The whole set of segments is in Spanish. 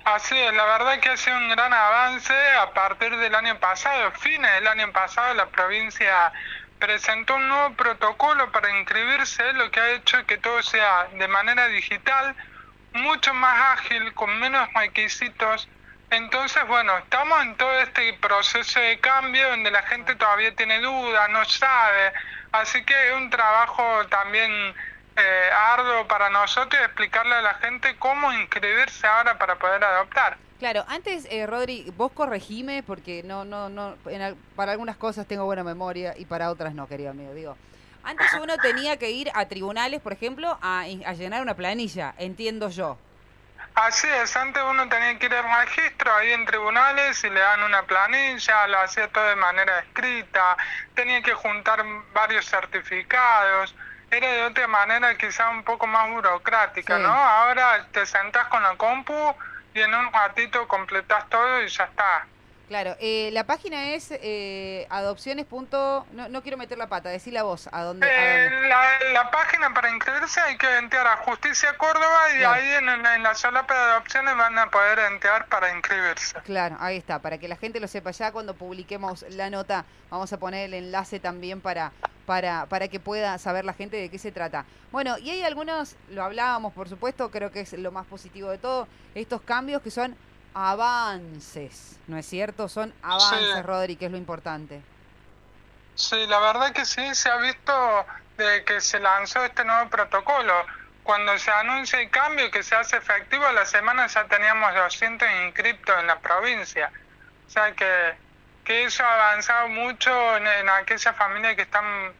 Así es, la verdad que ha sido un gran avance a partir del año pasado, fines del año pasado, la provincia presentó un nuevo protocolo para inscribirse, lo que ha hecho que todo sea de manera digital, mucho más ágil, con menos requisitos. Entonces, bueno, estamos en todo este proceso de cambio donde la gente todavía tiene dudas, no sabe, así que es un trabajo también arduo para nosotros explicarle a la gente cómo inscribirse ahora para poder adoptar. Claro, antes, Rodri, vos corregime, porque no, para algunas cosas tengo buena memoria y para otras no, querido amigo. Digo, antes uno tenía que ir a tribunales, por ejemplo, a llenar una planilla, entiendo yo. Así es, antes uno tenía que ir al registro ahí en tribunales y le dan una planilla, lo hacía todo de manera escrita, tenía que juntar varios certificados, era de otra manera quizá un poco más burocrática, ¿no? Sí. Ahora te sentás con la compu y en un ratito completás todo y ya está. Claro, la página es adopciones. No quiero meter la pata, decí la voz, ¿a dónde? La página para inscribirse hay que entrar a Justicia Córdoba y Claro. ahí en la solapa de adopciones van a poder entrar para inscribirse. Claro, ahí está, para que la gente lo sepa. Ya cuando publiquemos la nota, vamos a poner el enlace también para que pueda saber la gente de qué se trata. Bueno, y hay algunos, lo hablábamos, por supuesto, creo que es lo más positivo de todo, estos cambios que son avances, ¿no es cierto? Son Sí. avances, Rodri, que es lo importante. Sí, la verdad que sí, se ha visto de que se lanzó este nuevo protocolo. Cuando se anuncia el cambio que se hace efectivo, a la semana ya teníamos 200 inscriptos en la provincia. O sea que eso ha avanzado mucho en aquellas familias que están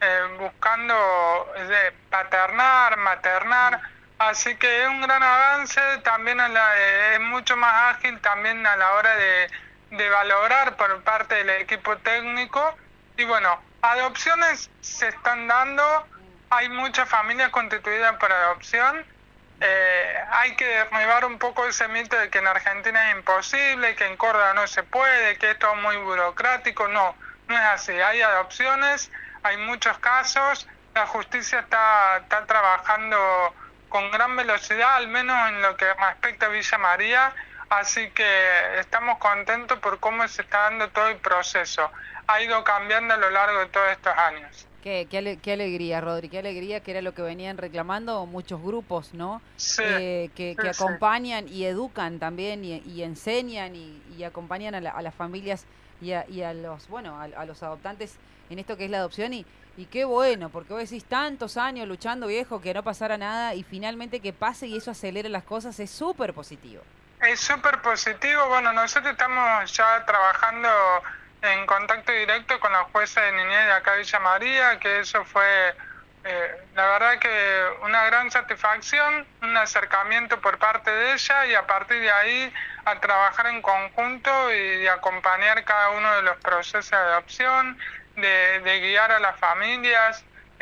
buscando paternar, maternar. Así que es un gran avance, también es mucho más ágil también a la hora de valorar por parte del equipo técnico y bueno, adopciones se están dando, hay muchas familias constituidas por adopción. Hay que derribar un poco ese mito de que en Argentina es imposible, que en Córdoba no se puede, que esto es muy burocrático. No, no es así. Hay adopciones, hay muchos casos, la justicia está trabajando con gran velocidad, al menos en lo que respecta a Villa María, así que estamos contentos por cómo se está dando todo el proceso. Ha ido cambiando a lo largo de todos estos años. Qué alegría, Rodri, qué alegría, que era lo que venían reclamando muchos grupos, ¿no? Sí, sí, Que sí. acompañan y educan también y enseñan y acompañan a las familias y a los, bueno, a los adoptantes en esto que es la adopción y qué bueno, porque vos decís tantos años luchando, viejo, que no pasara nada y finalmente que pase y eso acelere las cosas es súper positivo. Es súper positivo. Bueno, nosotros estamos ya trabajando en contacto directo con la jueza de niñez de acá de Villa María, que eso fue, la verdad que una gran satisfacción, un acercamiento por parte de ella y a partir de ahí a trabajar en conjunto y de acompañar cada uno de los procesos de adopción, de guiar a las familias.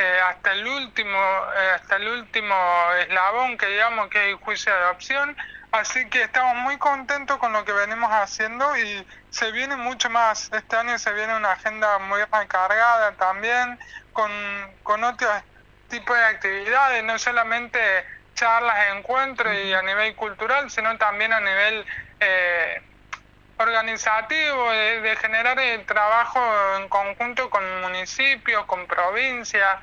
Hasta el último eslabón que digamos que es el juicio de adopción. Así que estamos muy contentos con lo que venimos haciendo y se viene mucho más. Este año se viene una agenda muy recargada también con, con otros tipos de actividades, no solamente charlas, encuentros y Ujú. a nivel cultural, sino también a nivel eh, organizativo, de generar el trabajo en conjunto con municipios, con provincias.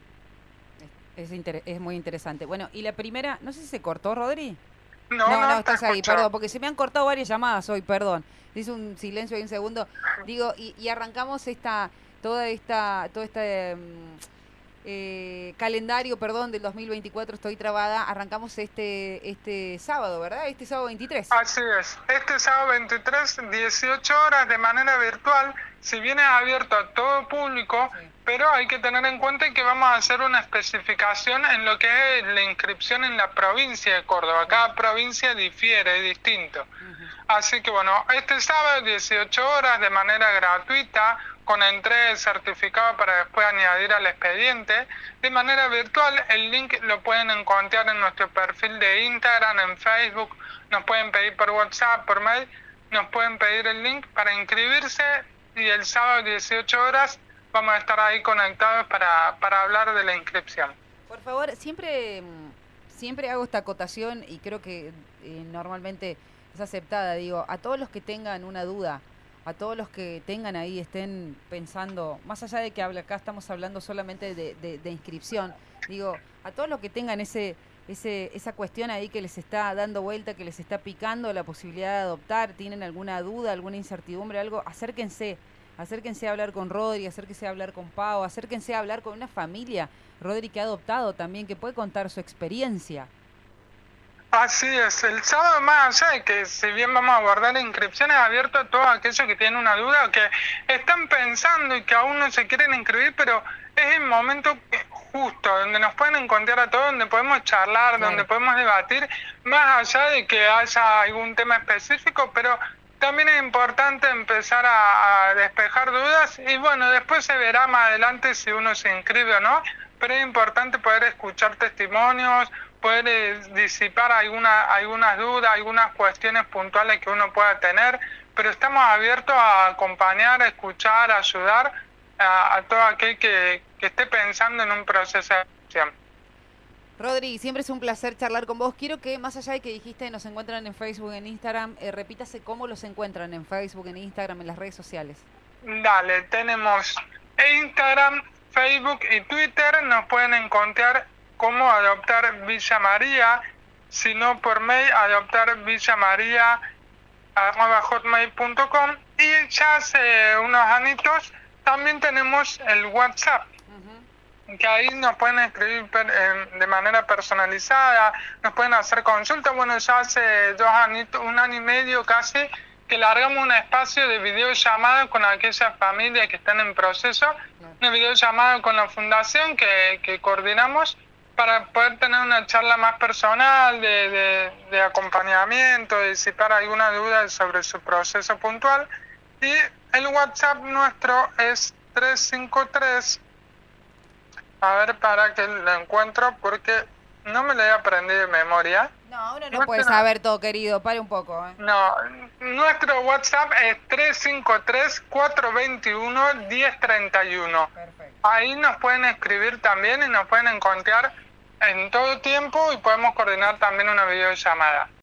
Es muy interesante. Bueno, y la primera, no sé si se cortó, Rodri. No, No, no te estás ahí, escucho. perdón, porque se me han cortado varias llamadas hoy, perdón. Hice un silencio ahí un segundo. Digo, y arrancamos todo este calendario, perdón, del 2024, estoy trabada. Arrancamos este sábado, ¿verdad? Este sábado 23. Así es. Este sábado 23, 18 horas de manera virtual, si bien es abierto a todo público, Sí. pero hay que tener en cuenta que vamos a hacer una especificación en lo que es la inscripción en la provincia de Córdoba. Sí. Cada provincia difiere, es distinto. Ujú. Así que bueno, este sábado 18 horas de manera gratuita, con entrega de certificado para después añadir al expediente, de manera virtual. El link lo pueden encontrar en nuestro perfil de Instagram, en Facebook, nos pueden pedir por WhatsApp, por mail, nos pueden pedir el link para inscribirse y el sábado 18 horas vamos a estar ahí conectados para hablar de la inscripción. Por favor, siempre hago esta acotación y creo que normalmente es aceptada, digo, a todos los que tengan una duda, a todos los que tengan ahí, estén pensando, más allá de que acá estamos hablando solamente de inscripción, digo, a todos los que tengan esa cuestión ahí que les está dando vuelta, que les está picando la posibilidad de adoptar, tienen alguna duda, alguna incertidumbre, algo, acérquense a hablar con Rodri, acérquense a hablar con Pau, acérquense a hablar con una familia, Rodri que ha adoptado también, que puede contar su experiencia. Así es, el sábado más allá de que si bien vamos a abordar inscripciones abierto a todos aquellos que tienen una duda o que están pensando y que aún no se quieren inscribir, pero es el momento justo, donde nos pueden encontrar a todos, donde podemos charlar, Claro. donde podemos debatir, más allá de que haya algún tema específico, pero también es importante empezar a despejar dudas y bueno, después se verá más adelante si uno se inscribe o no, pero es importante poder escuchar testimonios, poder disipar algunas dudas, algunas cuestiones puntuales que uno pueda tener, pero estamos abiertos a acompañar, a escuchar, a ayudar a todo aquel que esté pensando en un proceso de adopción. Rodri, siempre es un placer charlar con vos. Quiero que, más allá de que dijiste nos encuentran en Facebook, en Instagram, repítase cómo los encuentran en Facebook, en Instagram, en las redes sociales. Dale, tenemos Instagram, Facebook y Twitter, nos pueden encontrar como Adoptar Villa María, si no por mail, adoptarvillamaria@hotmail.com, y ya hace unos añitos también tenemos el WhatsApp, que ahí nos pueden escribir de manera personalizada, nos pueden hacer consultas. Bueno, ya hace 2 añitos, 1 año y medio casi, que largamos un espacio de videollamada con aquellas familias que están en proceso, una videollamada con la fundación que coordinamos para poder tener una charla más personal de acompañamiento, de disipar alguna duda sobre su proceso puntual. Y el WhatsApp nuestro es 353, a ver para que lo encuentro porque no me lo he aprendido de memoria. No, uno no puede saber todo, querido, pare un poco. No, nuestro WhatsApp es 353-421-1031. Perfecto. Ahí nos pueden escribir también y nos pueden encontrar en todo tiempo y podemos coordinar también una videollamada.